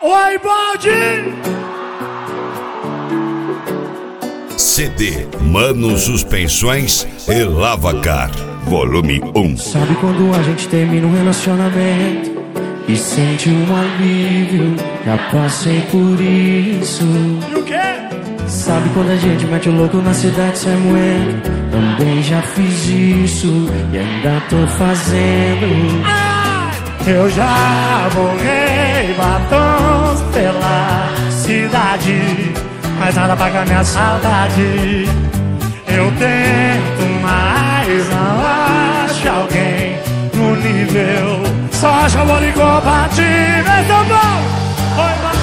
Oi, Baldi! CD Mano Suspensões e Lavacar, volume 1. Sabe quando a gente termina um relacionamento e sente um alívio? Já passei por isso. E o quê? Sabe quando a gente mete o louco na cidade sem moendo? Também já fiz isso e ainda tô fazendo. Eu já borrei batons pela cidade, mas nada paga minha saudade. Eu tento, mas não acho alguém no nível. Só acho amor incompatível. Esse é o bom! Oi,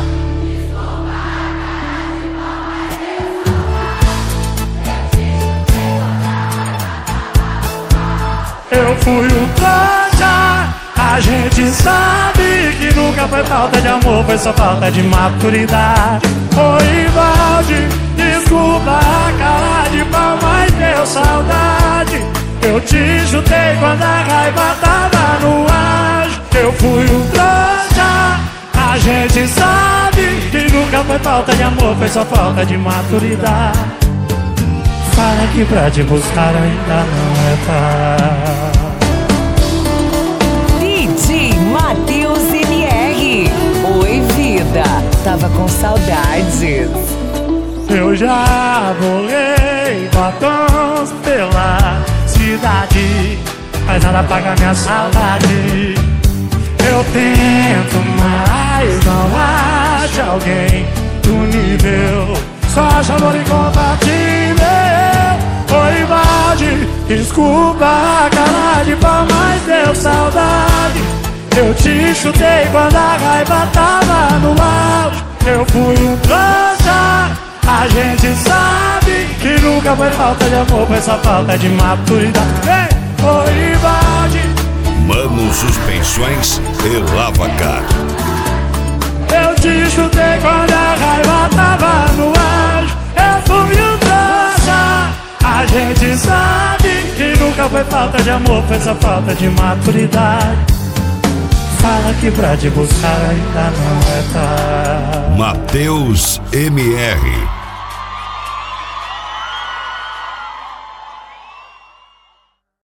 eu fui o trouxa. A gente sabe que nunca foi falta de amor, foi só falta de maturidade. Oi, Valde, desculpa a cara de pau, mas deu saudade. Eu te chutei quando a raiva tava no ar. Eu fui um trouxa. A gente sabe que nunca foi falta de amor, foi só falta de maturidade. Fala que pra te buscar ainda não é tarde. Matheus MR. Oi, vida, tava com saudades. Eu já borrei batons pela cidade, mas nada paga minha saudade. Eu tento, mas não acho alguém do nível. Só acho amor incompatível. Oi, Valde, desculpa a cara de pau, mas deu saudade. Eu te chutei quando a raiva tava no auge. Eu fui um trouxa. A gente sabe que nunca foi falta de amor, foi só falta de maturidade. Ei, oi, Valde. Mano Suspensões e Lavacar. Eu te chutei quando a raiva tava no auge. Eu fui um trouxa. A gente sabe que nunca foi falta de amor, foi só falta de maturidade. Fala que pra te buscar ainda não é tarde. Matheus MR.